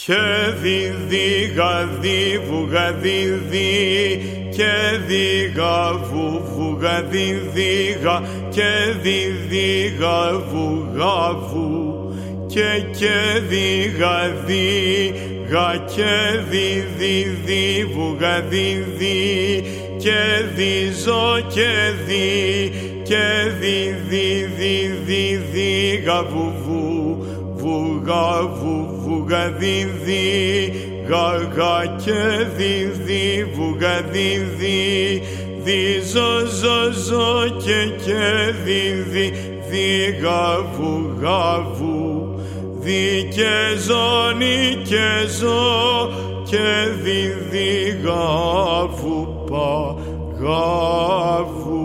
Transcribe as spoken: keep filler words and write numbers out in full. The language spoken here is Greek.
και διδί γαδί βουγαδίδι και διγαβου βουγαδίδιγα και διδίγα βουγαβου και και διγαδίγα και διδίδι βουγαδίδι και διζω και δι και διδίδιδίδιγα βουβου βουγαβου βουγαδίδι γαγα και διδί βουγαδίδι διζω ζω ζω και και διδί δίγα βουγαβου δι και ζώνη και ζω και διδί γαβου παγαβου.